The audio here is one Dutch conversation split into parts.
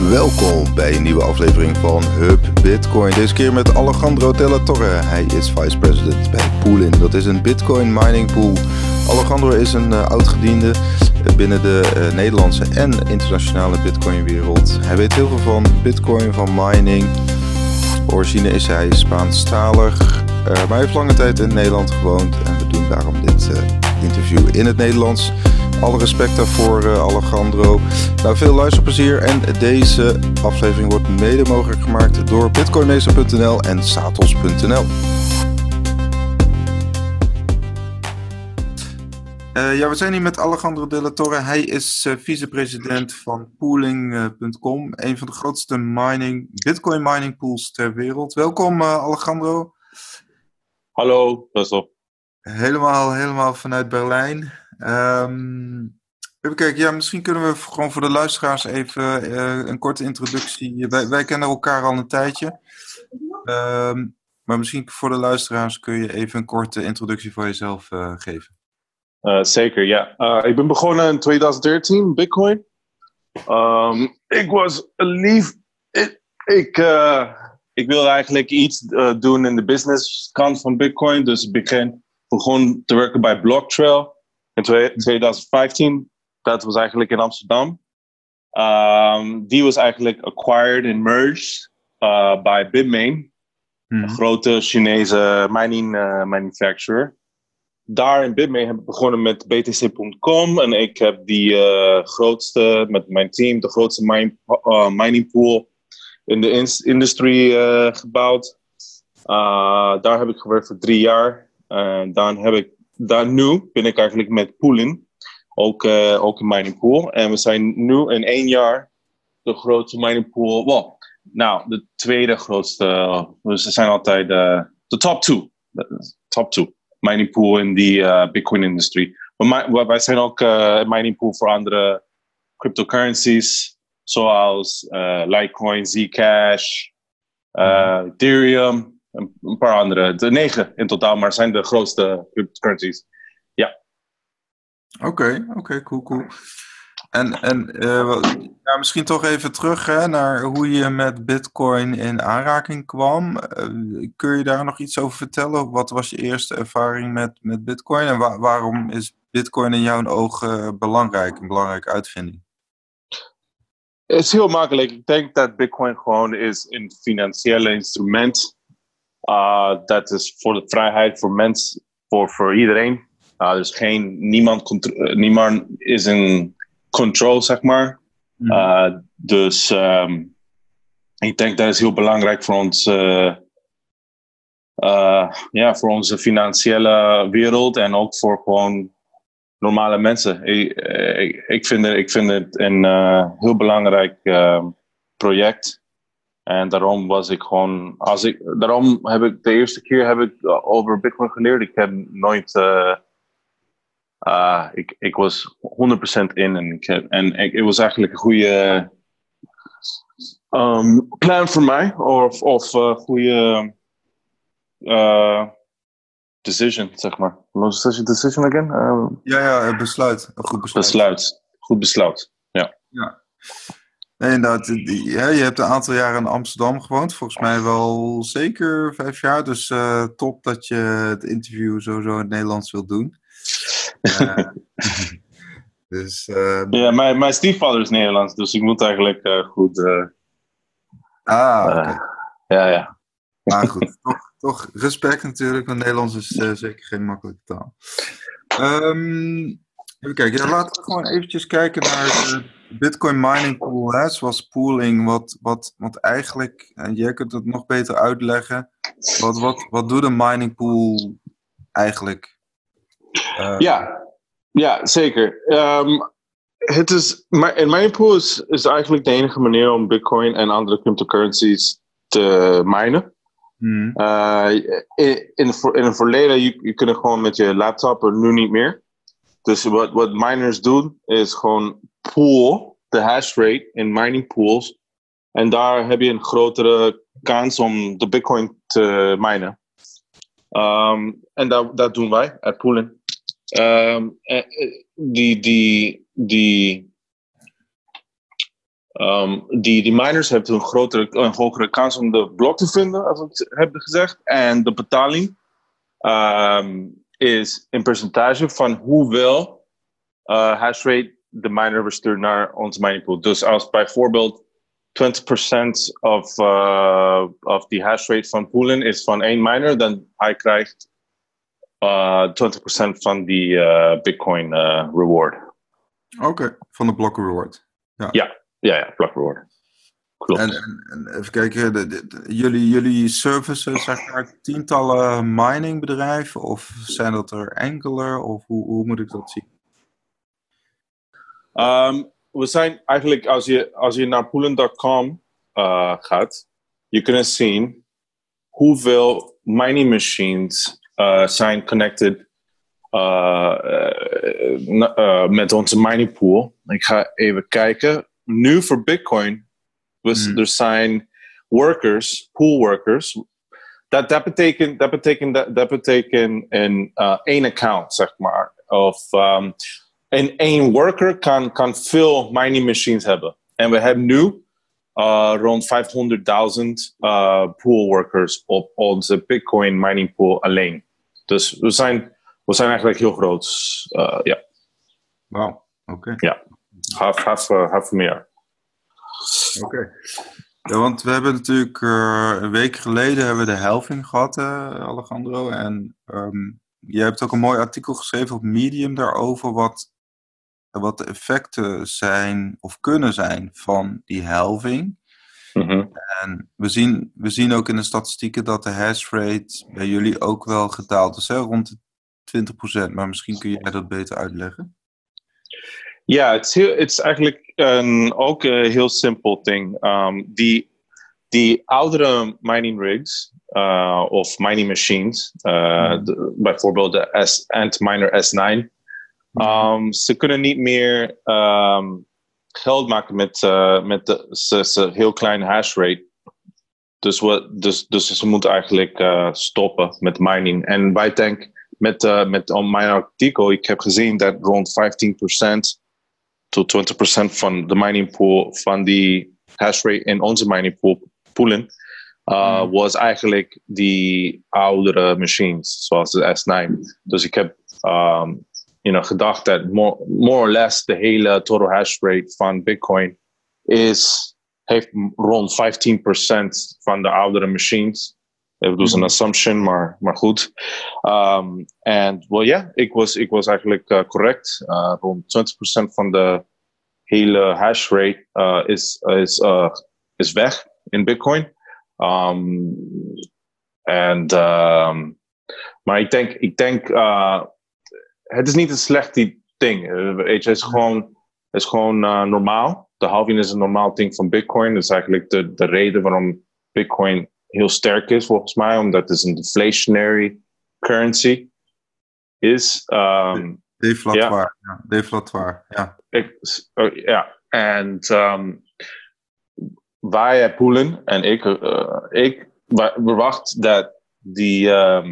Welkom bij een nieuwe aflevering van Hub Bitcoin. Deze keer met Alejandro de la Torre. Hij is vice president bij Poolin. Dat is een Bitcoin mining pool. Alejandro is een oud-gediende binnen de Nederlandse en internationale Bitcoin wereld. Hij weet heel veel van Bitcoin, van mining. Origine is hij Spaanstalig, maar hij heeft lange tijd in Nederland gewoond. En we doen daarom dit interview in het Nederlands. Alle respect daarvoor, Alejandro. Nou, veel luisterplezier. En deze aflevering wordt mede mogelijk gemaakt door bitcoinmeester.nl en satos.nl. We zijn hier met Alejandro de la Torre. Hij is vicepresident van pooling.com. Een van de grootste Bitcoin mining pools ter wereld. Welkom, Alejandro. Hallo, pas op. Helemaal vanuit Berlijn. Even kijken, ja, misschien kunnen we gewoon voor de luisteraars even een korte introductie. Wij kennen elkaar al een tijdje. Maar misschien voor de luisteraars kun je even een korte introductie voor jezelf geven. Zeker, ja. Ik ben begonnen in 2013, Bitcoin. Ik was lief. Ik wilde eigenlijk iets doen in de business kant van Bitcoin. Dus ik begon te werken bij Blocktrail in 2015. Dat was eigenlijk in Amsterdam. Die was eigenlijk acquired and merged by Bitmain. Een grote Chinese mining manufacturer. Daar in Bitmain heb ik begonnen met BTC.com. En ik heb die grootste, met mijn team, de grootste mining pool in de industrie gebouwd. Daar heb ik gewerkt voor 3 jaar. Nu ben ik eigenlijk met Poolin. Ook een mining pool. En we zijn nu in 1 jaar de grootste mining pool. De tweede grootste. Dus ze zijn altijd de top 2 mining pool in die Bitcoin-industrie. Maar wij zijn ook een mining pool voor andere cryptocurrencies. Zoals Litecoin, Zcash, Ethereum. Een paar andere. De 9 in totaal, maar zijn de grootste cryptocurrencies. Ja. Oké, cool. En misschien toch even terug naar hoe je met Bitcoin in aanraking kwam. Kun je daar nog iets over vertellen? Wat was je eerste ervaring met Bitcoin? En waarom is Bitcoin in jouw ogen een belangrijke uitvinding? Het is heel makkelijk. Ik denk dat Bitcoin gewoon is een financiële instrument. Dat is voor de vrijheid voor mensen, voor iedereen. Dus niemand is in control, zeg maar. Dus ik denk dat is heel belangrijk voor ons, voor onze financiële wereld en ook voor gewoon normale mensen. Ik vind het een heel belangrijk project. En daarom was ik gewoon, de eerste keer over Bitcoin geleerd. Ik heb nooit, ik was 100% in en het was eigenlijk een goede plan voor mij, of goede decision, zeg maar. Was het decision again? Besluit. Een goed besluit. Ja. Nee, inderdaad. Je hebt een aantal jaren in Amsterdam gewoond. Volgens mij wel zeker 5 jaar. Dus top dat je het interview sowieso in het Nederlands wilt doen. Mijn stiefvader is Nederlands. Dus ik moet eigenlijk goed... oké. Ja. Maar goed, toch respect natuurlijk. Want Nederlands is zeker geen makkelijke taal. Even kijken. Laten we gewoon eventjes kijken naar de Bitcoin mining pool. Zoals pooling. Wat eigenlijk... En jij kunt het nog beter uitleggen. Wat doet een mining pool eigenlijk? Ja, zeker. Een mining pool is eigenlijk de enige manier om Bitcoin en andere cryptocurrencies te minen. In het verleden, je kunt gewoon met je laptop, maar nu niet meer. Dus wat miners doen, is gewoon pool de hash rate in mining pools. En daar heb je een grotere kans om de Bitcoin te minen. En dat doen wij, at Poolin. Die miners hebben een hogere kans om de blok te vinden, als ik heb gezegd. En de betaling is een percentage van hoeveel hashrate de miner verstuurt naar onze mining pool. Dus als bijvoorbeeld 20% of die hashrate van poolen is van één miner, dan hij krijgt 20% van die Bitcoin reward. Oké, van de block reward. Ja, block reward. Klopt. En even kijken, jullie services, zeg maar, tientallen miningbedrijven of zijn dat er enkele? Of hoe moet ik dat zien? We zijn eigenlijk, als je naar poolen.com gaat, je kunt zien hoeveel mining machines zijn connected met onze mining pool. Ik ga even kijken. Nu voor Bitcoin, er zijn pool workers. Dat betekent een één account, zeg maar. Of en één worker kan veel mining machines hebben. En we hebben nu rond 500.000 pool workers op onze Bitcoin mining pool alleen. Dus we zijn eigenlijk heel groot. Ja. Wauw, oké. Ja, half meer. Oké. Ja, want we hebben natuurlijk een week geleden hebben we de halving gehad, Alejandro. En je hebt ook een mooi artikel geschreven op Medium daarover wat de effecten zijn of kunnen zijn van die halving. Mm-hmm. En we zien ook in de statistieken dat de hashrate bij jullie ook wel gedaald is, hè? Rond de 20%. Maar misschien kun jij dat beter uitleggen. Ja, het is eigenlijk ook een heel simpel ding. Die oudere mining rigs of mining machines, bijvoorbeeld de Antminer S9, ze kunnen niet meer geld maken met de heel kleine hashrate. Dus ze moeten eigenlijk stoppen met mining. En wij denken met mijn artikel, ik heb gezien dat rond 15% tot 20% van de mining pool, van die hashrate in onze mining poolen, was eigenlijk die oudere machines, zoals de S9. Dus ik heb gedacht dat more or less de hele total hashrate van Bitcoin heeft rond 15% van de oudere machines. Het was een assumption, maar goed. En ik was eigenlijk correct. Rond 20% van de hele hashrate is weg in Bitcoin. Maar ik denk het is niet een slecht ding. Het is gewoon normaal. De halving is een normaal ding van Bitcoin. Dat is eigenlijk de reden waarom Bitcoin heel sterk is, volgens mij. Omdat het een deflationary currency is. Deflatoir. Ja. Deflatoir, ja. En wij poolen en ik verwacht dat die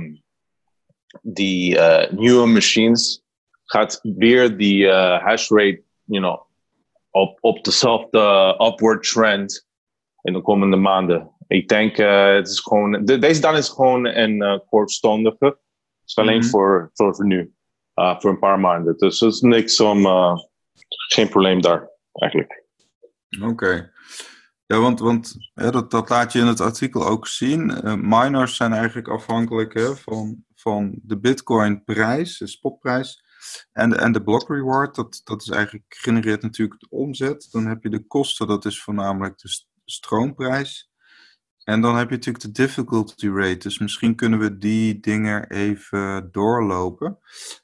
nieuwe machines gaat weer die hashrate, op dezelfde upward trend in de komende maanden. Ik denk het is gewoon deze dan is gewoon een kortstondige. Het is alleen voor nu, voor een paar maanden. Dus er is niks geen probleem daar eigenlijk. Oké. Ja, want dat laat je in het artikel ook zien. Miners zijn eigenlijk afhankelijk van de Bitcoin-prijs, de spotprijs, en de block reward. Dat is eigenlijk genereert natuurlijk de omzet. Dan heb je de kosten, dat is voornamelijk de stroomprijs. En dan heb je natuurlijk de difficulty rate. Dus misschien kunnen we die dingen even doorlopen.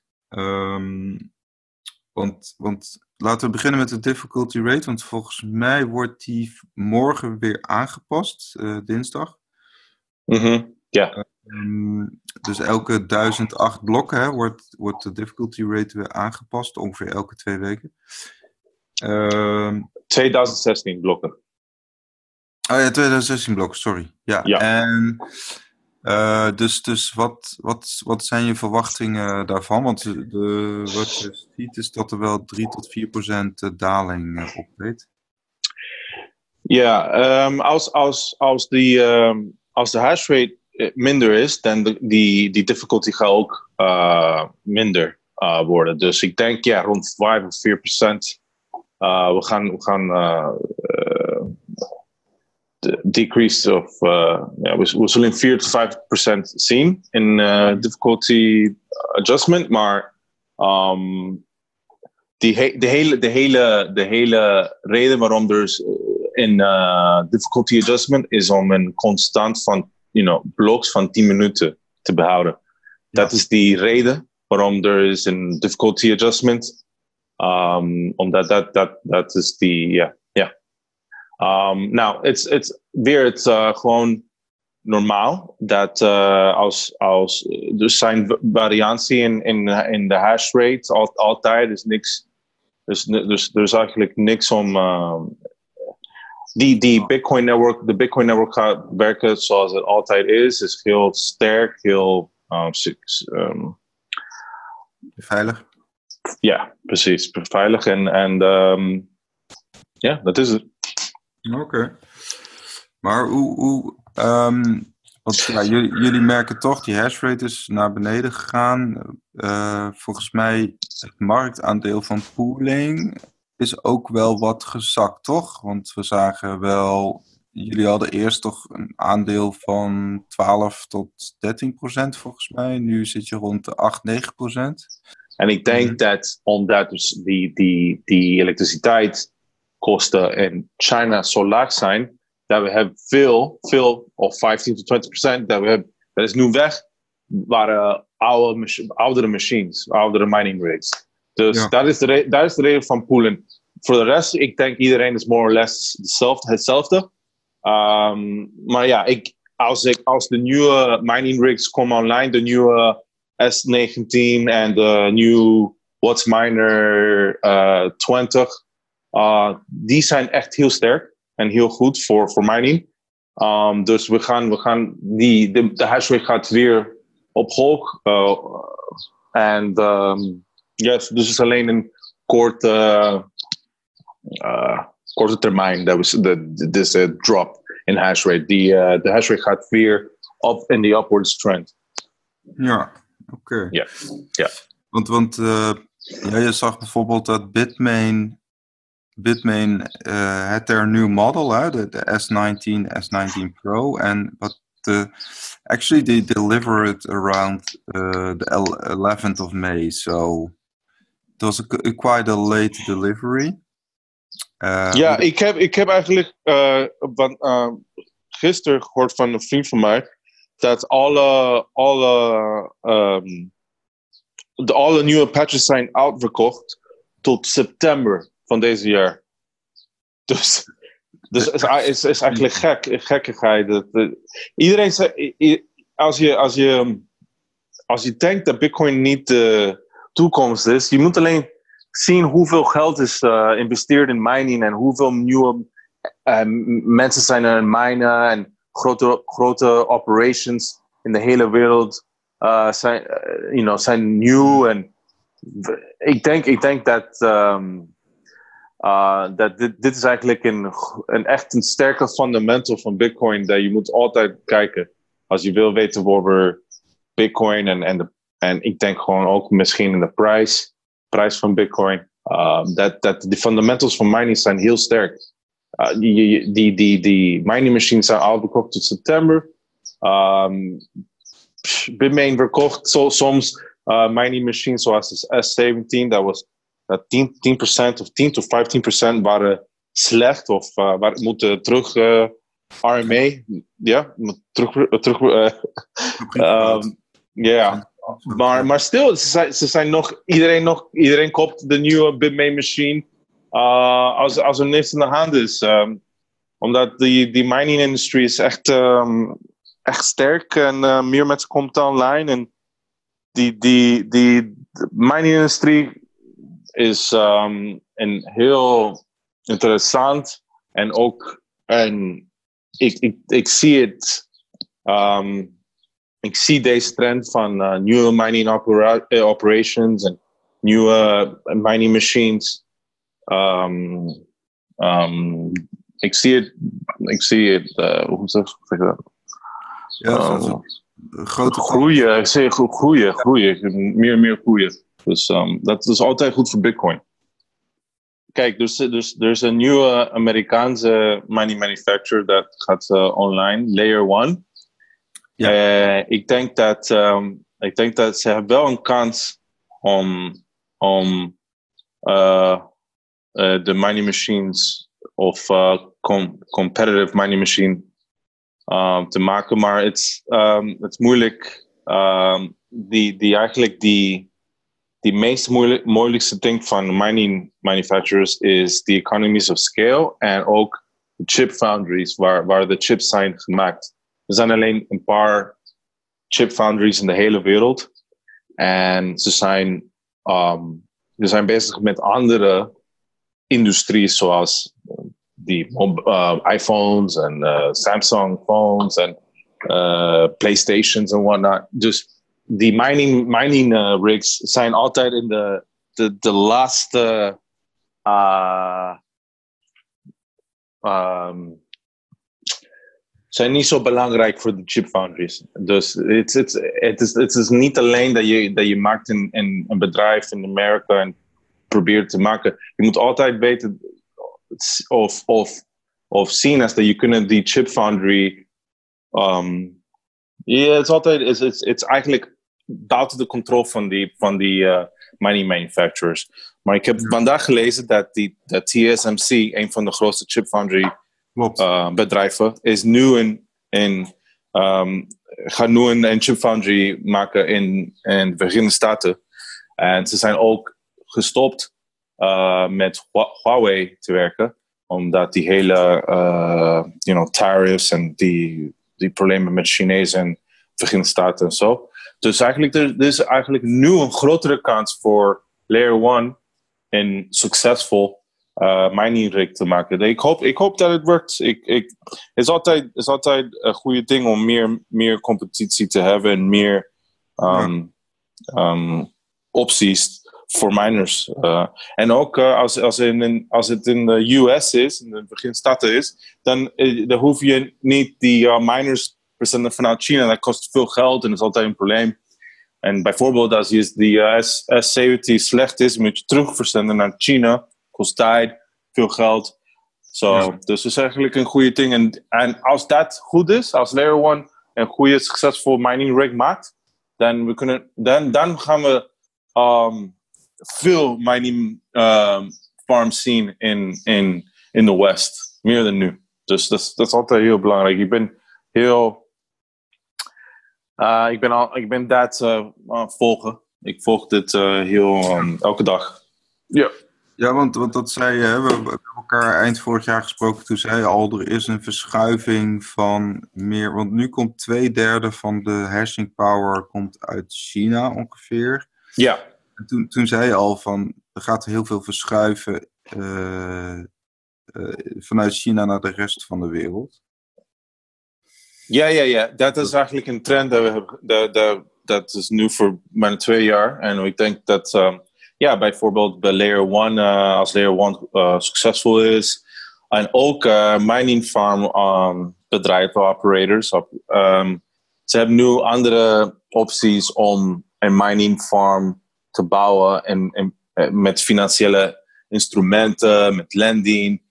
Want laten we beginnen met de difficulty rate. Want volgens mij wordt die morgen weer aangepast, dinsdag. Ja. Dus elke 1008 blokken wordt de difficulty rate weer aangepast. Ongeveer elke 2 weken. 2016 blokken. Oh ja, 2016 blokken, sorry. Ja. En dus wat zijn je verwachtingen daarvan? Want wat je ziet is dat er wel 3-4% daling optreedt. Ja, als de hash rate minder is, dan die difficulty gaat ook minder worden. Dus ik denk rond 5 of 4%. We gaan decrease of we zullen 4 tot 5% zien in difficulty adjustment, maar de hele reden waarom er in difficulty adjustment is om een constant van blocks van 10 minuten te behouden. Dat is die reden waarom er is een difficulty adjustment. Omdat dat is die nou, het gewoon normaal dat als er zijn variatie in de hash rate altijd is niks. Dus er is eigenlijk niks om. Die Bitcoin network, de Bitcoin network gaat werken zoals het altijd is heel sterk, heel veilig. Ja, precies, veilig en dat is het. Oké. Maar want jullie merken toch, die hashrate is naar beneden gegaan. Volgens mij het marktaandeel van pooling is ook wel wat gezakt, toch? Want we zagen wel, jullie hadden eerst toch een aandeel van 12 tot 13% volgens mij. Nu zit je rond de 8-9%. En ik denk dat omdat dus die elektriciteitskosten in China zo laag zijn, dat we hebben veel of 15 tot 20% dat is nu weg, waren oudere machines, oudere mining rigs. Dus dat is de reden van poolen. Voor de rest, ik denk iedereen is more or less hetzelfde. Maar als de nieuwe mining rigs komen online, de nieuwe S19 en de nieuwe WhatsMiner 20, die zijn echt heel sterk en heel goed voor mining. Dus we gaan de hash rate gaat weer omhoog. Dus het is alleen een korte termijn. Dat was deze drop in hash rate. De hash rate gaat weer op in die upwards trend. Ja, oké. Ja. Want je zag bijvoorbeeld dat Bitmain had their new model, de S19, S19 Pro, and actually they deliver it around the 11th of May, so it was quite a late delivery. Ik heb eigenlijk gisteren gehoord van een vriend van mij dat alle nieuwe patches zijn uitverkocht tot september van deze jaar. Dus het is eigenlijk gekkigheid. Iedereen zegt, als je denkt dat Bitcoin niet de toekomst is, je moet alleen zien hoeveel geld is geïnvesteerd in mining en hoeveel nieuwe mensen zijn er in minen en grote operations in de hele wereld zijn nieuw. En ik denk dat dit is eigenlijk echt een sterke fundamental van Bitcoin dat je moet altijd kijken als je wil weten over Bitcoin en ik denk gewoon ook misschien in de prijs van Bitcoin. Dat de fundamentals van mining zijn heel sterk. Die mining machines zijn al verkocht tot september. Bitmain verkocht soms mining machines zoals de S17. Dat was 10% of 10 tot 15% waren slecht of moeten terug RMA. Ja, terug. Maar stil, ze zijn nog iedereen koopt de nieuwe Bitmain machine als er niks in de hand is. Omdat die mining industrie is echt sterk en meer mensen komen online. En die mining industrie is een heel interessant en ook ik zie het. Ik zie deze trend van nieuwe mining operations en nieuwe mining machines ik zie het, hoe zeg ik dat? Ja, grote groeien. Ik zie groeien. Meer groeien. Dus dat is altijd goed voor Bitcoin. Kijk, er is een nieuwe Amerikaanse mining manufacturer dat gaat online, Layer 1. Ja. Ik denk dat ze hebben wel een kans om de mining machines of competitive mining machine te maken, maar het is moeilijk. Die meest moeilijkste ding van mining manufacturers is de economies of scale en ook de chip foundries waar de chips zijn gemaakt. Er zijn alleen een paar chip foundries in de hele wereld en ze zijn bezig met andere industrie zoals die iPhones en Samsung phones en PlayStations en whatnot. Dus die mining rigs zijn altijd in de laatste zijn niet zo belangrijk voor de chip foundries. Dus het is niet alleen dat je maakt een bedrijf in Amerika en probeert te maken. Je moet altijd weten of zien als dat je kunt die chip foundry het is eigenlijk buiten de controle van die mining manufacturers. Maar ik heb vandaag gelezen dat TSMC, een van de grootste chip foundry bedrijven, is nu gaat nu een chip foundry maken in de Verenigde Staten. En ze zijn ook gestopt met Huawei te werken, omdat die hele tariffs en die problemen met Chinezen en Verenigde Staten en zo. Dus eigenlijk er is eigenlijk nu een grotere kans voor Layer 1 een succesvol mining rig te maken. Ik hoop dat het werkt. Het is altijd een goede ding om meer competitie te hebben en meer opties voor miners. En ook als het in de US is, in de Verenigde Staten is, dan hoef je niet die miners verzenden vanuit China. Dat kost veel geld en dat is altijd een probleem. En bijvoorbeeld als die S70 slecht is, moet je terug verzenden naar China. Kost tijd, veel geld. Dus het is eigenlijk een goede ding. En als dat goed is, als Layer 1 een goede, succesvol mining rig maakt, dan gaan we veel mining farms zien in de West. Meer dan nu. Dus dat is altijd heel belangrijk. Ik ben dat volgen. Ik volg dit elke dag. Ja. Ja, want dat zei je, we hebben elkaar eind vorig jaar gesproken. Toen zei je al, er is een verschuiving van meer. Want nu komt 2/3 van de hashing power komt uit China ongeveer. Ja. En toen zei je al van, er gaat heel veel verschuiven vanuit China naar de rest van de wereld. Ja. Dat is eigenlijk een trend dat is nu voor bijna 2 jaar. En ik denk dat bijvoorbeeld bij Layer 1, als Layer 1 succesvol is, en ook mining farm bedrijven, operators, ze hebben nu andere opties om een mining farm te bouwen en met financiële instrumenten, met lending.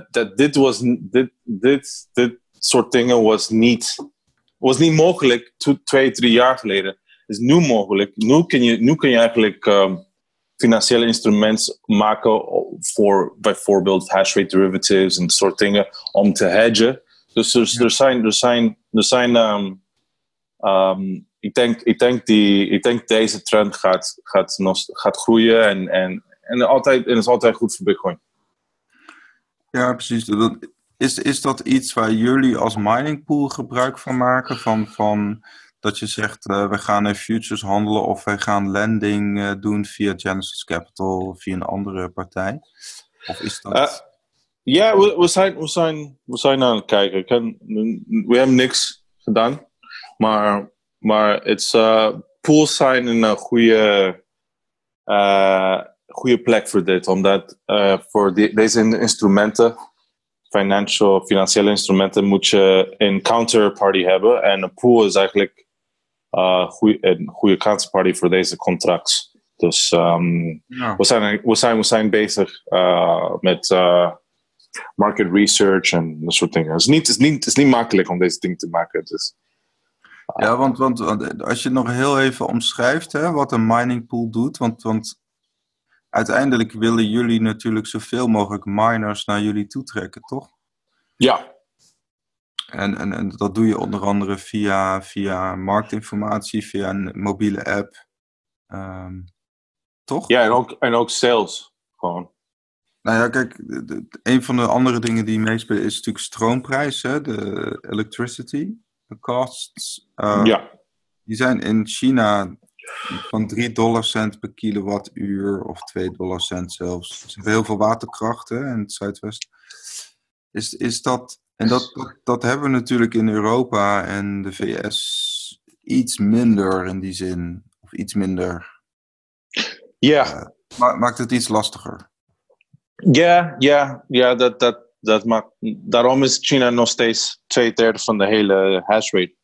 Dit soort dingen was niet mogelijk 2-3 jaar geleden. Het is nu mogelijk. Nu kun je eigenlijk financiële instrumenten maken voor bijvoorbeeld hash rate derivatives en soort dingen om te hedgen. Dus er zijn ik denk deze trend gaat groeien en is altijd goed voor Bitcoin. Ja, precies. Is dat iets waar jullie als mining pool gebruik van maken? Van dat je zegt, we gaan in futures handelen of wij gaan lending doen via Genesis Capital of via een andere partij? Of is dat... we zijn aan het kijken. We hebben niks gedaan. Maar pools zijn een goede plek voor dit. Omdat voor deze instrumenten financiële instrumenten moet je een counterparty hebben. En een pool is eigenlijk een goede counterparty voor deze contracts. Dus we zijn bezig met market research en dat soort dingen. Het is niet makkelijk om deze dingen te maken. Dus, ja, want als je nog heel even omschrijft, hè, wat een mining pool doet, want uiteindelijk willen jullie natuurlijk zoveel mogelijk miners naar jullie toe trekken, toch? Ja. En dat doe je onder andere via marktinformatie, via een mobiele app. Toch? Ja, en ook sales. Gewoon. Nou ja, kijk, een van de andere dingen die meespelen is natuurlijk stroomprijs, hè, de electricity, de costs. Die zijn in China van $3 per kilowattuur of $2 zelfs. Ze hebben heel veel waterkracht in het zuidwesten. Is dat... En dat hebben we natuurlijk in Europa en de VS iets minder in die zin. Of iets minder. Ja. Maakt het iets lastiger? Ja, dat maakt. Daarom is China nog steeds 2/3 van de hele hash rate.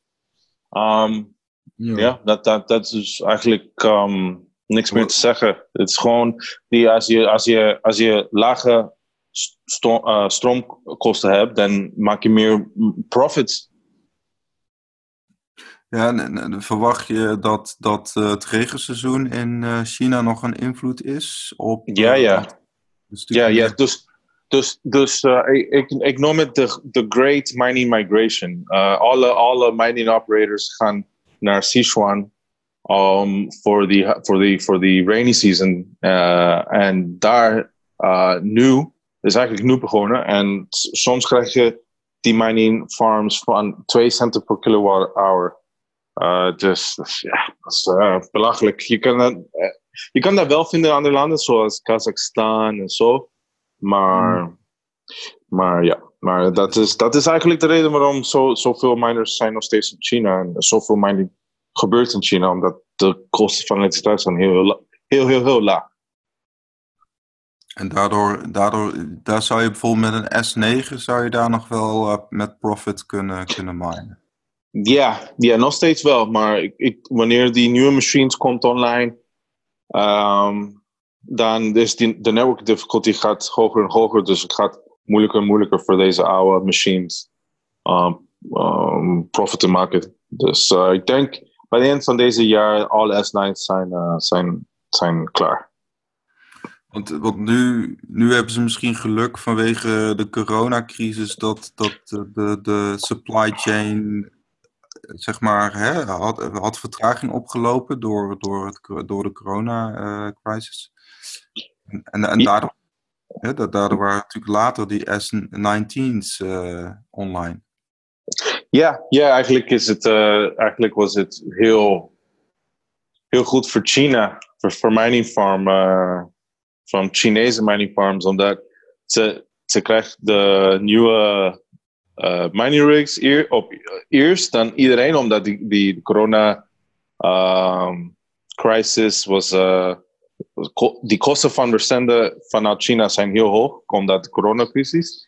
Dat is eigenlijk niks meer te zeggen. Het is gewoon als je lage stroomkosten hebt, dan maak je meer profits. Ja, en verwacht je dat het regenseizoen in China nog een invloed is op... Dus ik noem het de Great Mining Migration. Alle mining operators gaan naar Sichuan voor the rainy season. En daar nu is eigenlijk nu begonnen. En soms krijg je die mining farms van 2 centen per kilowatt-hour. Dus ja, dat is belachelijk. Je kan dat wel vinden in andere landen, zoals Kazachstan en zo. Maar dat is eigenlijk de reden waarom zoveel miners zijn nog steeds in China. En zoveel mining gebeurt in China, omdat de kosten van elektriciteit zijn heel laag. En daar zou je bijvoorbeeld met een S9 zou je daar nog wel met profit kunnen minen. Ja, nog steeds wel. Maar wanneer die nieuwe machines komt online, dan is de network difficulty gaat hoger en hoger. Dus het gaat moeilijker en moeilijker voor deze oude machines profit te maken. Dus ik denk bij het eind van deze jaar alle S9's zijn klaar. Want nu hebben ze misschien geluk vanwege de coronacrisis dat de supply chain zeg maar had vertraging opgelopen door de corona-crisis. En daardoor waren natuurlijk later die S19's online. Ja, eigenlijk was het heel goed voor China, voor mining farm, van Chinese mining farms, omdat ze krijgen de nieuwe mining rigs eerst dan iedereen, omdat die corona crisis was. Die kosten van verzenden vanuit China zijn heel hoog, omdat de coronacrisis.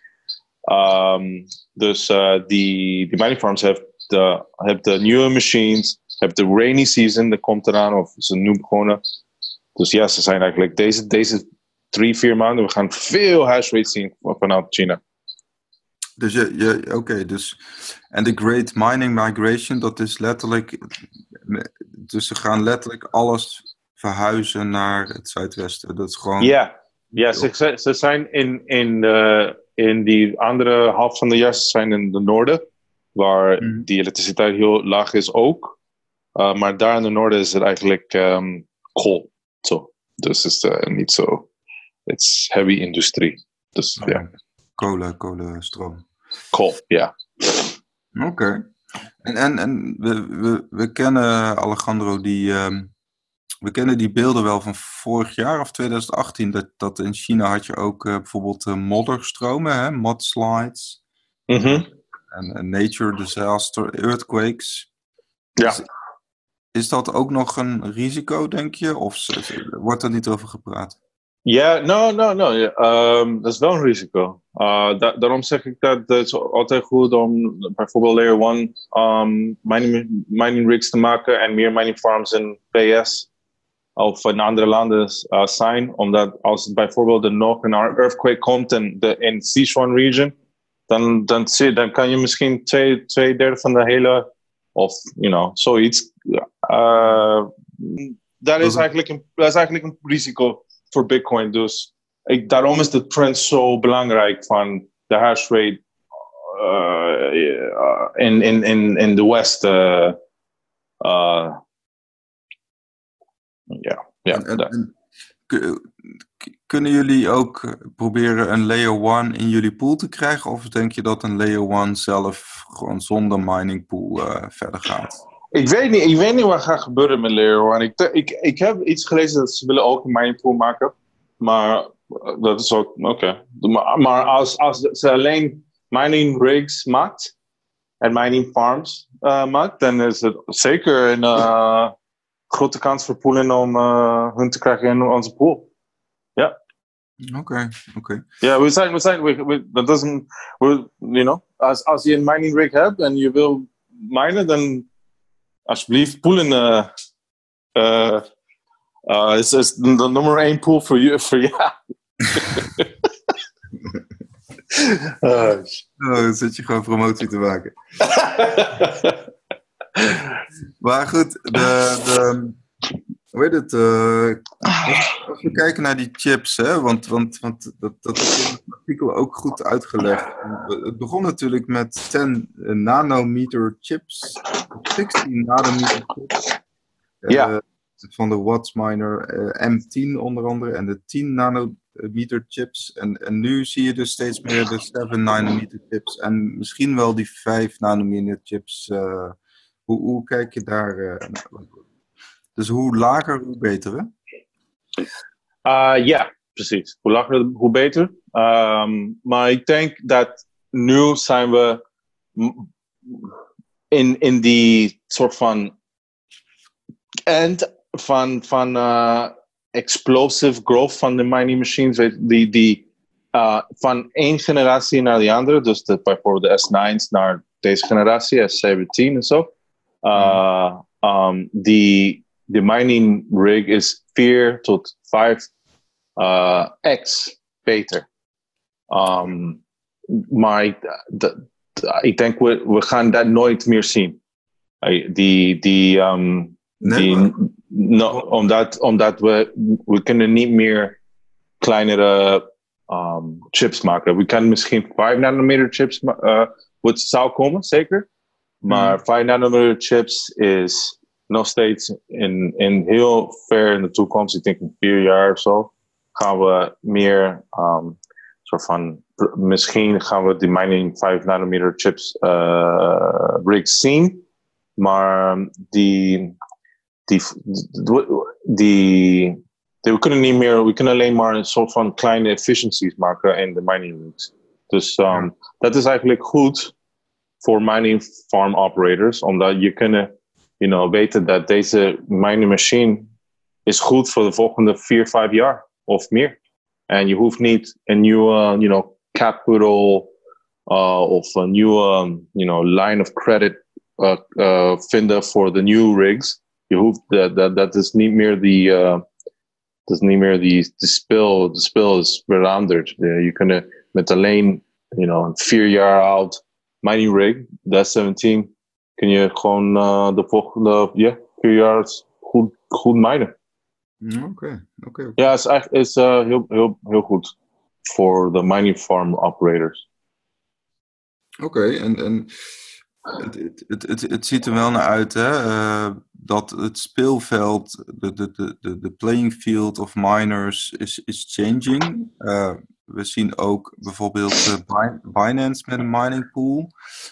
Dus die mining farms hebben de nieuwe machines, hebben de rainy season, dat komt eraan, of ze nu begonnen. Dus ja, ze zijn eigenlijk deze 3-4 maanden, we gaan veel hash rate zien vanuit China. Dus dus en de Great Mining Migration, dat is letterlijk, dus ze gaan letterlijk alles verhuizen naar het zuidwesten. Dat is gewoon... Ja, ze zijn in die andere half van de jaar, ze zijn in de noorden, waar die elektriciteit heel laag is ook. Maar daar in de noorden is het eigenlijk coal. Dus het is niet zo. Het is heavy industrie. Dus ja. Kolenstroom. Coal, ja. Oké. En we kennen Alejandro, we kennen die beelden wel van vorig jaar of 2018. Dat in China had je ook bijvoorbeeld modderstromen, mudslides. En nature disaster, earthquakes. Ja. Is dat ook nog een risico, denk je? Of wordt er niet over gepraat? Ja, dat is wel een risico. Daarom zeg ik dat het is altijd goed om bijvoorbeeld Layer 1 mining rigs te maken en meer mining farms in PS of in andere landen zijn. Omdat als bijvoorbeeld er nog een earthquake komt in Sichuan region, dan kan je misschien twee derde van de hele, of zoiets. Dat is eigenlijk een risico voor Bitcoin. Dus daarom is de trend zo belangrijk van de hash rate in de West. Kunnen jullie ook proberen een Layer 1 in jullie pool te krijgen? Of denk je dat een Layer 1 zelf gewoon zonder mining pool verder gaat? Ik weet niet wat gaat gebeuren met Layer 1. Ik heb iets gelezen dat ze willen ook een mining pool maken. Maar dat is ook oké. Maar als ze alleen mining rigs maakt en mining farms maakt, dan is het zeker een grote kans voor Poolin om hun te krijgen in onze pool. Ja. Oké. Ja, dat is als je een mining rig hebt en je wil minen, dan alsjeblieft, Poolin is de nummer 1 pool voor jou. Dan zit je gewoon promotie te maken. Maar goed, hoe heet het? Als we kijken naar die chips, hè, want dat is in het artikel ook goed uitgelegd. Het begon natuurlijk met 10 nanometer chips, 16 nanometer chips. Van de Wattsminer M10 onder andere en de 10 nanometer chips. En nu zie je dus steeds meer de 7 nanometer chips en misschien wel die 5 nanometer chips. Hoe kijk je daar naar? Dus hoe lager, hoe beter, hè? Ja, precies. Hoe lager, hoe beter. Maar ik denk dat nu zijn we in die soort van end van explosive growth van de mining machines. Die van één generatie naar de andere. Dus bijvoorbeeld de S9's naar deze generatie, S17 en zo. De mining rig is 4 tot 5 x beter. Maar ik denk we gaan dat nooit meer zien. Omdat we kunnen niet meer kleinere chips maken. We kunnen misschien 5 nanometer chips wat zou komen, zeker. Maar 5 nanometer chips is nog steeds in heel ver in de toekomst. Ik denk in 4 jaar of zo gaan we meer soort van misschien gaan we die mining 5 nanometer chips rigs zien. Maar we kunnen niet meer, we kunnen alleen maar een soort van kleine efficiencies maken in de mining rigs. Dus dat is eigenlijk goed voor mining farm operators, omdat je kunnen weten dat deze mining machine is goed voor de volgende 4-5 jaar of meer. En je hoeft niet een nieuwe capital of een nieuwe line of credit vinden voor de nieuwe rigs. Je hoeft dat is niet meer de spil. De spil is veranderd. Je kunt met alleen een 4 jaar oud mining rig, de 17, kun je gewoon de volgende 4 jaar goed minen. Oké. Ja, het is heel goed voor de mining farm operators. Oké, en het ziet er wel naar uit, hè, dat het speelveld, de playing field of miners is changing. We zien ook bijvoorbeeld Binance met een mining pool.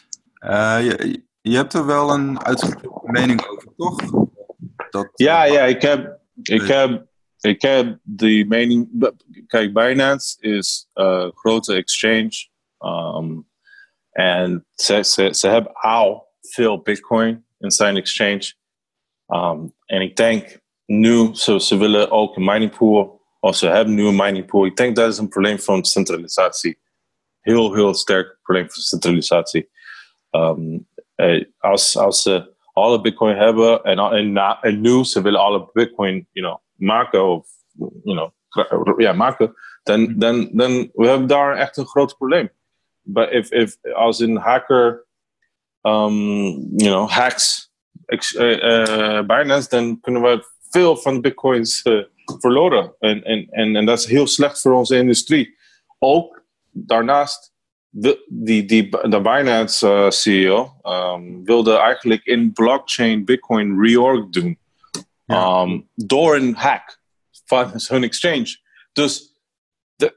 Je hebt er wel een uitgesproken mening over, toch? Ja, ik heb die mening. Kijk, Binance is een grote exchange. En ze hebben al veel Bitcoin in zijn exchange. En ik denk nu, ze willen ook een mining pool Of ze hebben nu een mining pool. Ik denk dat is een probleem van centralisatie. Heel, heel sterk probleem van centralisatie. Als ze alle Bitcoin hebben en nu ze willen alle Bitcoin, maken of, maken, dan we hebben daar echt een groot probleem. But if als een hacker, hacks Binance, dan kunnen we veel van de Bitcoins verloren. En dat is heel slecht voor onze industrie. Ook daarnaast, de Binance CEO wilde eigenlijk in blockchain Bitcoin reorg doen. Door een hack van hun exchange. Dus dat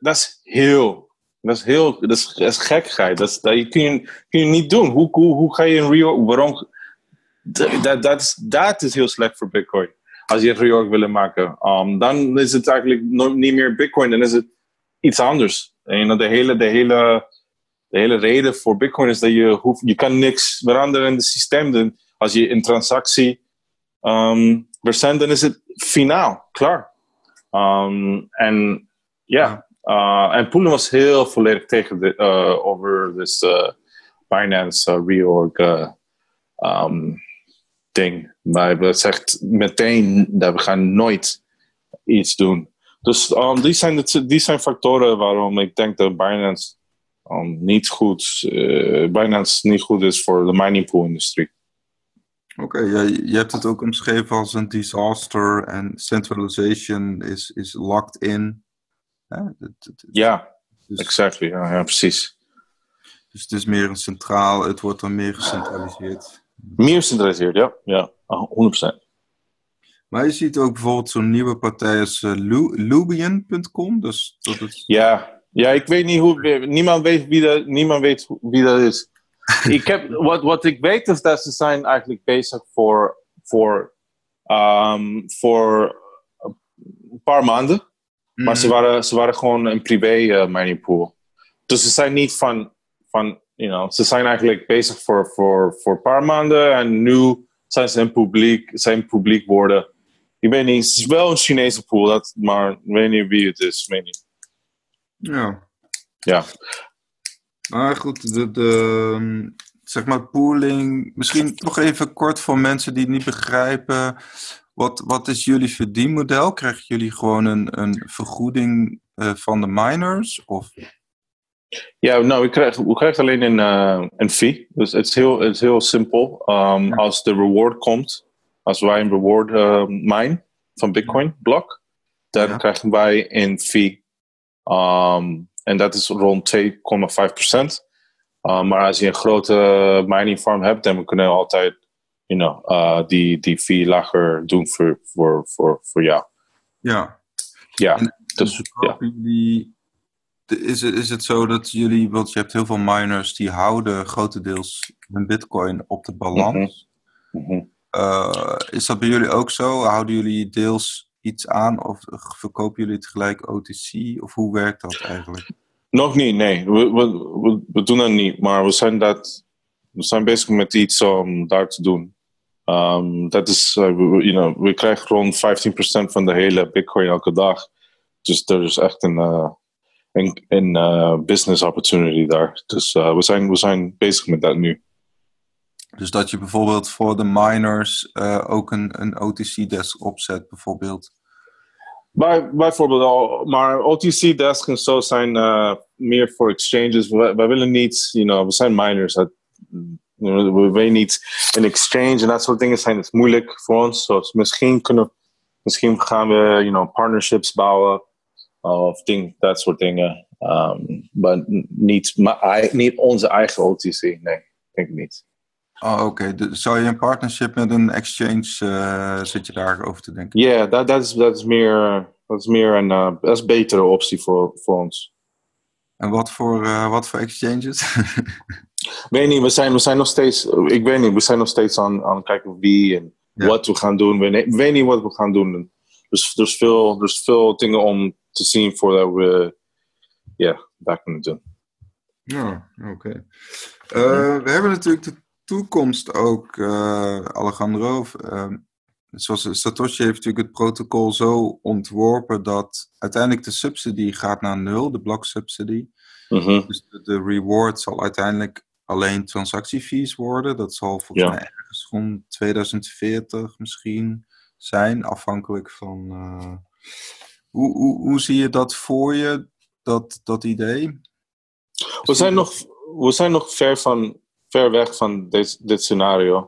is gekkigheid. Dat kun je niet doen. Hoe ga je een reorg? Waarom? Dat is heel slecht voor Bitcoin. Als je een reorg wil maken. Dan is het eigenlijk niet meer Bitcoin. Dan is het iets anders. En de hele reden voor Bitcoin is dat je kan niks veranderen in het systeem. Als je een transactie verzendt, dan is het finaal. Klaar. En Poelen was heel volledig tegen over this Binance reorg ding. Maar we zegt meteen dat we gaan nooit iets doen. Dus die zijn factoren waarom ik denk dat Binance niet goed is voor de mining pool industrie. Oké, je hebt het ook omschreven als een disaster en centralization is locked in. Ja, exactly. Ja, precies. Dus het is meer het wordt dan meer gecentraliseerd. Meer gecentraliseerd, ja, 100%. Maar je ziet ook bijvoorbeeld zo'n nieuwe partij als Lubian.com. Dus Ja, ik weet niet niemand weet wie dat is. Wat ik weet is dat ze zijn eigenlijk bezig voor een paar maanden. Mm-hmm. Maar ze waren gewoon een privé mining pool. Dus ze zijn niet ze zijn eigenlijk bezig voor een paar maanden. En nu zijn ze publiek worden. Ik weet niet, het is wel een Chinese pool, maar ik weet niet wie het is. Weet niet. Ja. Maar goed, zeg maar pooling. Misschien nog even kort voor mensen die het niet begrijpen. Wat is jullie verdienmodel? Krijgen jullie gewoon een vergoeding van de miners? Of? Ja, we krijgen alleen een fee. Dus het is heel simpel. Als de reward komt, als wij een reward mine van Bitcoin blok, dan krijgen wij een fee. En dat is rond 2,5%. Maar als je een grote mining farm hebt, dan kunnen we altijd die fee lager doen voor jou. Ja. Ja. Jullie, is het zo dat jullie, want je hebt heel veel miners die houden grotendeels hun Bitcoin op de balans. Mm-hmm. Is dat bij jullie ook zo? Houden jullie deels iets aan of verkopen jullie het gelijk OTC? Of hoe werkt dat eigenlijk? Nog niet, nee. We doen dat niet. Maar we zijn bezig met iets om daar te doen. Dat is, we krijgen rond 15% van de hele Bitcoin elke dag. Dus er is echt een business opportunity daar. Dus we zijn bezig met dat nu. Dus dat je bijvoorbeeld voor de miners ook een OTC-desk opzet, bijvoorbeeld? Bijvoorbeeld al, maar OTC-desks en zo zijn meer voor exchanges. Wij willen niet, we zijn miners. We willen niet een exchange en dat soort dingen zijn het moeilijk voor ons. Dus misschien gaan we, partnerships bouwen of dat soort dingen. Maar niet onze eigen OTC, nee, denk ik niet. Oh, oké. Zou je een partnership met een exchange, zit je daarover te denken? Ja, dat is meer een betere optie voor ons. En wat voor exchanges? Weet niet, we zijn nog steeds, we zijn nog steeds aan kijken wie en wat we gaan doen. We weten niet wat we gaan doen. Dus er is veel dingen om te zien voordat we dat kunnen doen. Ja, oké. We hebben natuurlijk de toekomst ook, Alejandro. zoals Satoshi heeft natuurlijk het protocol zo ontworpen dat uiteindelijk de subsidie gaat naar 0, de block subsidy. Dus de reward zal uiteindelijk alleen transactiefees worden. Dat zal volgens mij ergens rond 2040 misschien zijn, afhankelijk van... Hoe zie je dat voor je, dat idee? We zijn nog ver weg van dit scenario.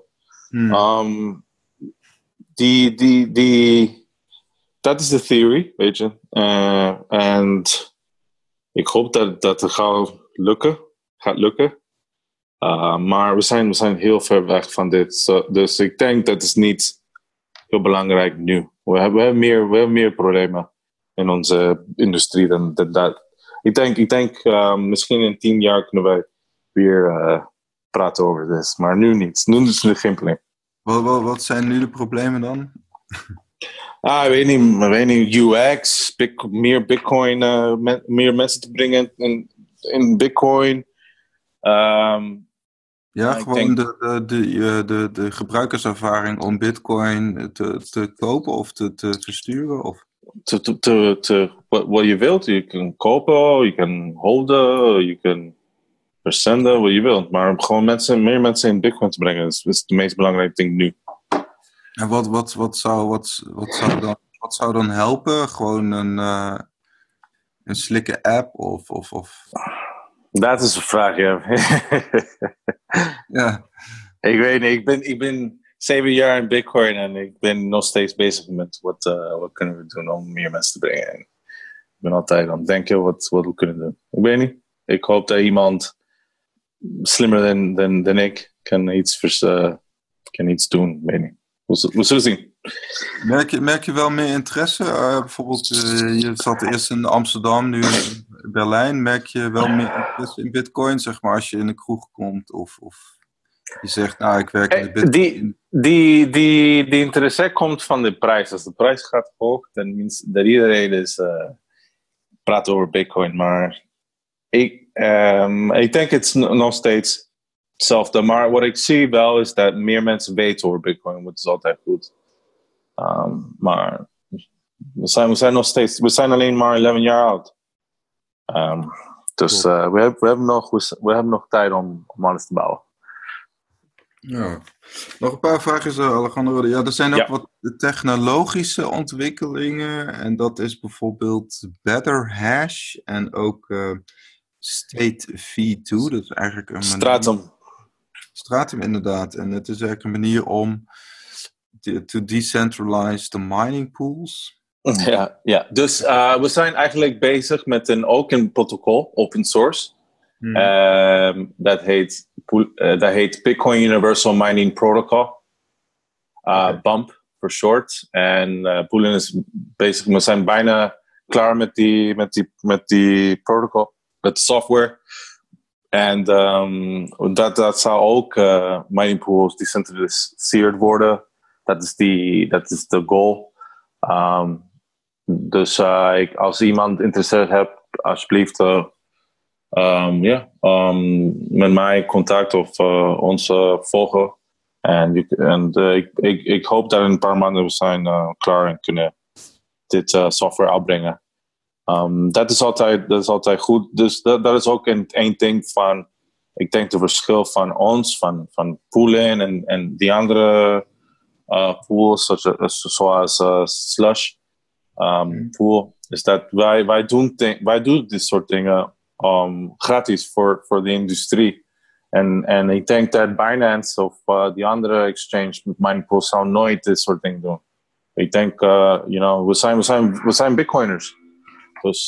Dat is de theory, weet je. En ik hoop dat het gaat lukken. Maar we zijn heel ver weg van dit. Dus ik denk dat is niet heel belangrijk nu. We hebben meer problemen in onze industrie dan dat. Ik denk misschien in 10 jaar kunnen wij weer praten over dit. Maar nu niet. Nu is er geen probleem. Wat zijn nu de problemen dan? Ik weet niet. UX, meer Bitcoin, meer mensen te brengen in Bitcoin. Gewoon de gebruikerservaring om Bitcoin te kopen of te versturen? Of? Wat je wilt. Je kan kopen, je kan holden, je kan verzenden, wat je wilt. Maar gewoon meer mensen in Bitcoin te brengen is het meest belangrijke ding nu. En wat zou dan helpen? Gewoon een slikke app of... Dat is de vraag, ja. Ja. Ik weet niet, ik ben 7 jaar in Bitcoin en ik ben nog steeds bezig met wat kunnen we doen om meer mensen te brengen. En ik ben altijd aan het denken wat we kunnen doen. Ik weet niet. Ik hoop dat iemand slimmer dan ik kan iets doen. Ik weet niet. We zullen zien. Merk je wel meer interesse? Bijvoorbeeld, je zat eerst in Amsterdam, nu in Berlijn. Merk je wel meer interesse in Bitcoin, zeg maar, als je in de kroeg komt? Of je zegt, nou, ik werk in de Bitcoin. Die interesse komt van de prijs. Als de prijs gaat hoog, dan means dat iedereen praat over Bitcoin. Maar ik denk het is nog steeds hetzelfde. Maar wat ik zie wel is dat meer mensen weten over Bitcoin. Dat is altijd goed. Maar we zijn nog steeds, we zijn alleen maar 11 jaar oud. Dus we hebben nog tijd om alles te bouwen. Ja. Nog een paar vragen, Alejandro. Ja, er zijn ook wat technologische ontwikkelingen. En dat is bijvoorbeeld Better Hash en ook State V2. Dat is eigenlijk een Stratum, inderdaad. En het is eigenlijk een manier om to decentralize the mining pools. Ja. Dus we zijn eigenlijk bezig met ook een protocol, open source. Dat heet Bitcoin Universal Mining Protocol. BUMP for short. En Poolin is bezig. We zijn bijna klaar met die protocol, met de software. En dat zou ook mining pools decentraliseerd worden. Dat is de goal. Dus als iemand interesse hebt, alsjeblieft met mij contact of ons volgen. En ik hoop dat in een paar maanden we zijn klaar en kunnen dit software uitbrengen. Dat is altijd goed. Dus dat is ook een ding van, ik denk de verschil van ons, van Poolin en die andere pools, zoals Slush pool, is dat wij doen dit soort dingen gratis voor de industrie. En ik denk dat Binance of die andere exchange mining pools zou nooit dit soort dingen doen. Ik denk, we zijn Bitcoiners. Dus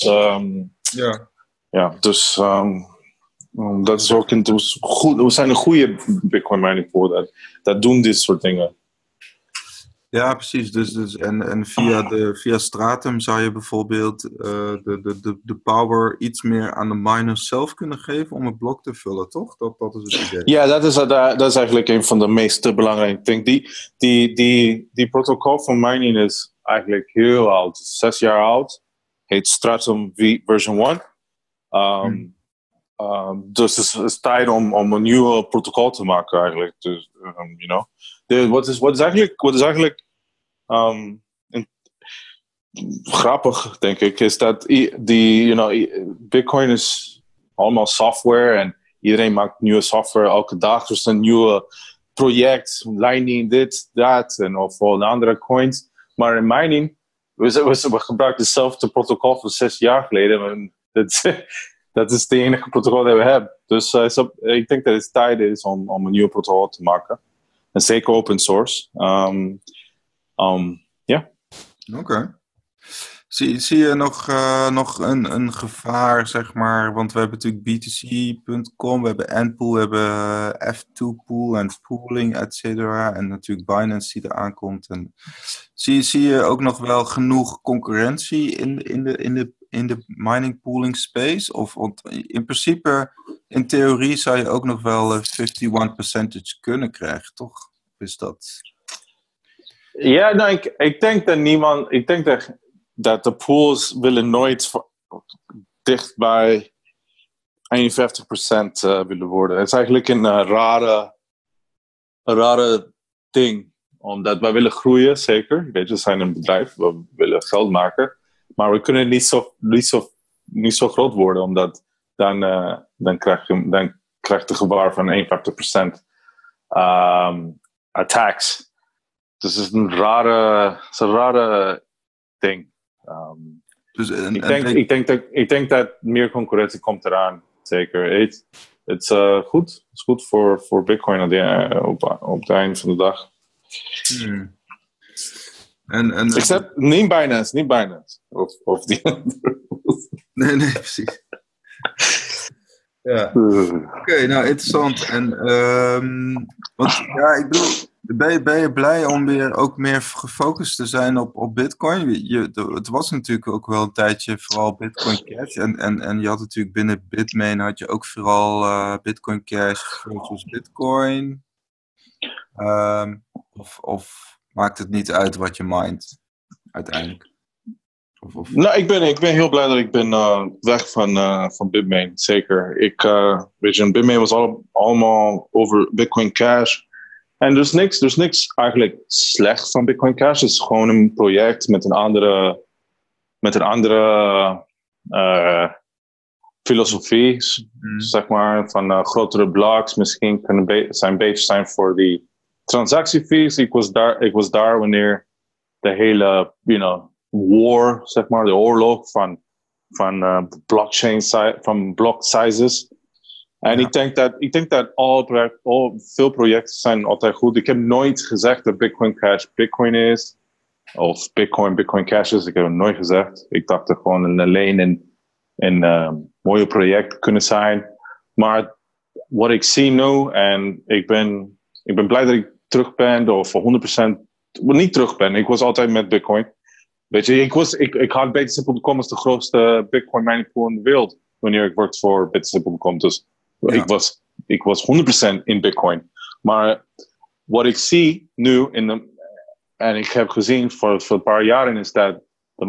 dat is ook goed. We zijn een goede Bitcoin mining pool dat doen dit soort dingen. Ja, precies. Dus en via Stratum zou je bijvoorbeeld de power iets meer aan de miners zelf kunnen geven om het blok te vullen, toch? Dat is het idee. Ja, dat is eigenlijk een van de meest belangrijke dingen. Die protocol van mining is eigenlijk heel oud, 6 jaar oud. Heet Stratum version 1. Dus het is tijd om een nieuw protocol te maken eigenlijk. Dus, wat is eigenlijk Grappig, denk ik, is dat Bitcoin is allemaal software en iedereen maakt nieuwe software elke dag. Dus een nieuwe project, Lightning, dit, dat, en of een andere coins. Maar in mining, we gebruiken hetzelfde protocol van 6 jaar geleden. En dat is de enige protocol dat we hebben. Dus ik denk dat het tijd is om een nieuw protocol te maken. En zeker open source. Oké. Zie je nog een gevaar, zeg maar? Want we hebben natuurlijk BTC.com, we hebben Npool, we hebben F2Pool en pooling, et cetera. En natuurlijk Binance die eraan komt. En zie je ook nog wel genoeg concurrentie in de mining pooling space? Want in principe, in theorie zou je ook nog wel 51% kunnen krijgen, toch? Is dat... Ja, nou, ik denk dat ik denk dat de pools willen nooit dicht bij 51% willen worden. Het is eigenlijk een rare ding. Omdat wij willen groeien, zeker. Weet je, we zijn een bedrijf, we willen geld maken. Maar we kunnen niet zo groot worden, omdat dan krijg je de gevaar van 51% attacks. Dus het is een rare ding. Ik denk dat meer concurrentie komt eraan, zeker. Het is goed. Het is goed voor Bitcoin op het einde van de dag. Except niet Binance. Of die andere. Nee, precies. Ja. Oké, nou interessant. En want ja, ik bedoel, ben je blij om weer ook meer gefocust te zijn op Bitcoin? Het was natuurlijk ook wel een tijdje vooral Bitcoin Cash. En je had natuurlijk binnen Bitmain had je ook vooral Bitcoin Cash versus Bitcoin. Of maakt het niet uit wat je mindt uiteindelijk? Nou, ik ben heel blij dat ik ben weg van Bitmain, zeker. Weet je, Bitmain was allemaal over Bitcoin Cash. En er is niks eigenlijk slecht van Bitcoin Cash. Het is gewoon een project met een andere filosofie, zeg maar, van grotere blocks. Misschien kunnen zijn beter zijn voor die transactiefees. Ik was daar wanneer de hele, war, zeg maar, de oorlog van blockchain, van block sizes. En ik denk dat veel projecten zijn altijd goed. Ik heb nooit gezegd dat Bitcoin Cash Bitcoin is. Of Bitcoin Cash is. Ik heb het nooit gezegd. Ik dacht dat gewoon alleen een mooie project kunnen zijn. Maar wat ik zie nu, en ik ben blij dat ik terug ben, of 100% niet terug ben. Ik was altijd met Bitcoin. Weet je, ik had Bitsimple.com als de grootste Bitcoin mining pool in de wereld. Wanneer ik werkte voor Bitsimple.com. Dus ja. Ik was 100% in Bitcoin. Maar wat ik zie nu, en ik heb gezien voor een paar jaren, is dat de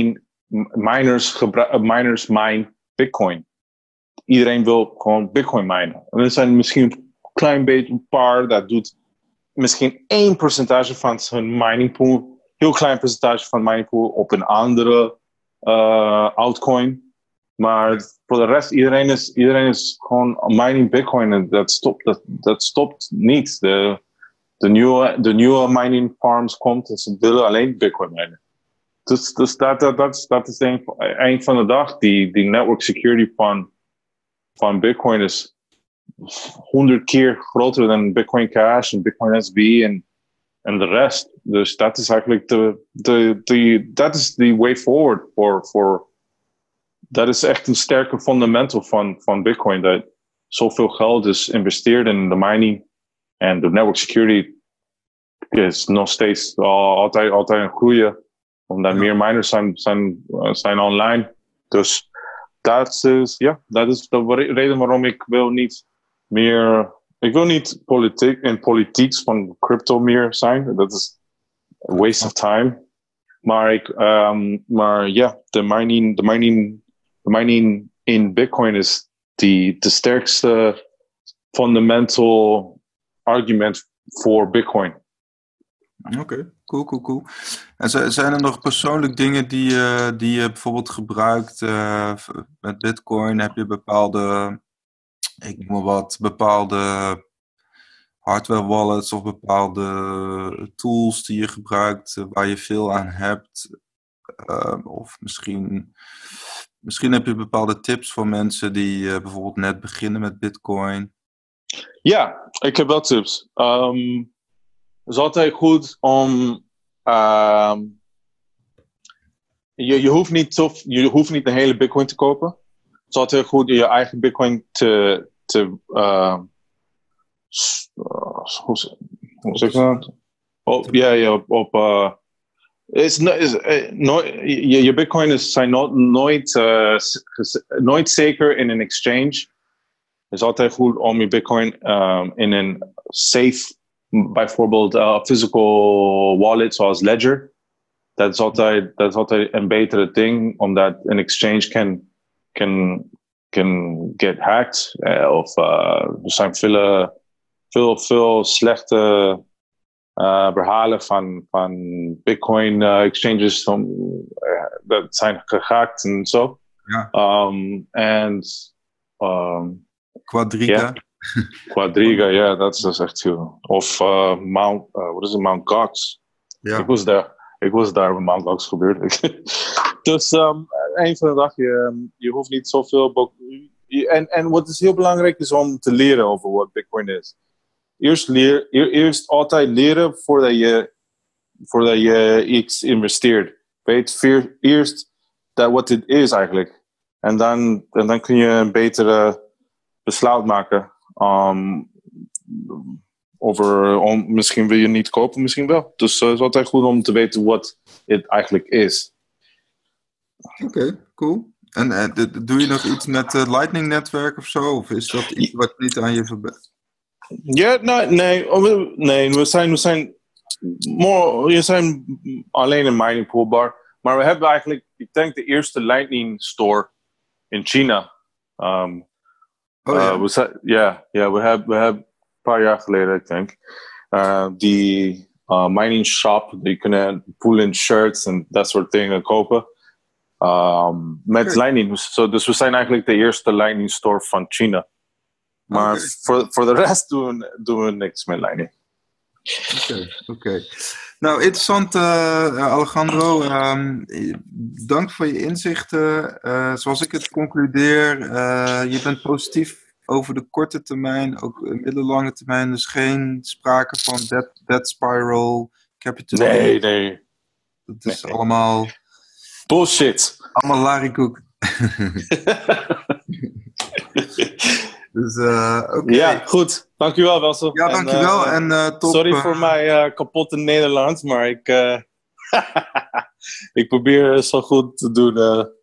miners mine Bitcoin. Iedereen wil gewoon Bitcoin minen. En er zijn misschien een klein beetje een paar dat doet misschien 1% van zijn mining pool. Heel klein percentage van mining pool op een andere altcoin. Maar voor de rest, iedereen is gewoon mining Bitcoin. En dat stopt niet. De nieuwe mining farms komt en ze willen alleen Bitcoin minen. Dus dat is eind van de dag. Die network security van Bitcoin is 100 keer groter dan Bitcoin Cash en Bitcoin SB en de rest. Dus dat is eigenlijk dat is the way forward voor dat is echt een sterke fundamental van Bitcoin. Dat zoveel geld is geïnvesteerd in de mining en de network security is nog steeds altijd een groeien. Omdat meer miners zijn online. Dus dat is de reden waarom ik wil niet meer. Ik wil niet politiek van crypto meer zijn. Dat is a waste of time. Maar ja, de mining in Bitcoin is de sterkste fundamental argument voor Bitcoin. Oké. Cool. En zijn er nog persoonlijk dingen die je bijvoorbeeld gebruikt met Bitcoin? Heb je bepaalde, ik noem maar wat, bepaalde hardware wallets of bepaalde tools die je gebruikt waar je veel aan hebt? Of misschien heb je bepaalde tips voor mensen die bijvoorbeeld net beginnen met Bitcoin. Ja, ik heb wel tips. Het is altijd goed om... je hoeft niet een hele Bitcoin te kopen. Het is altijd goed je eigen Bitcoin hoe zeg je dat? Je Bitcoin zijn nooit zeker in een exchange. Het is altijd goed om je Bitcoin in een safe, bijvoorbeeld physical wallet zoals Ledger. Dat is altijd een betere ding, omdat een exchange can get hacked. Er zijn veel slechte verhalen van Bitcoin exchanges dat zijn gehackt en zo. Ja. Quadriga. Yeah. Quadriga, ja, dat is echt veel. Of Mount Gox. Ja. Ik was daar waar Mount Gox gebeurde. Dus eind van de dag, je hoeft niet zoveel... En wat is heel belangrijk is om te leren over wat Bitcoin is. Eerst altijd leren voordat je iets investeert. Weet eerst wat het is eigenlijk. En dan kun je een betere besluit maken. Misschien wil je niet kopen, misschien wel. Dus het is altijd goed om te weten wat het eigenlijk is. Oké, cool. En doe je nog iets met het Lightning-netwerk of zo? Of is dat iets wat niet aan je verbetert? Ja, nee. We zijn alleen een mining pool bar. Maar we hebben eigenlijk, ik denk, de eerste Lightning store in China. We hebben een paar jaar geleden, ik denk, die mining shop, die kunnen pull-in shirts en dat soort dingen kopen. Met Lightning. Dus we zijn eigenlijk de eerste Lightning store van China. Maar voor de rest doen we niks met Lightning. Oké. Nou, interessant, Alejandro. Dank voor je inzichten. Zoals ik het concludeer, je bent positief over de korte termijn, ook middellange termijn. Dus geen sprake van debt spiral, capital. Nee. Dat is allemaal... bullshit. Allemaal larikoek. Dus, okay. Ja, goed. Dankjewel, Wessel. Ja, dankjewel. En top. Sorry voor mijn kapotte Nederlands, maar ik probeer zo goed te doen.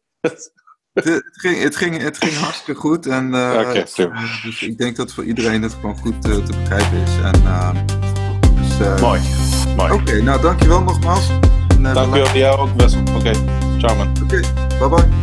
Het ging hartstikke goed. En, dus ik denk dat voor iedereen het gewoon goed te begrijpen is. Mooi. Oké, nou dankjewel nogmaals. Dankjewel, jou ook, Wessel. Oké, ciao man. Oké, bye bye.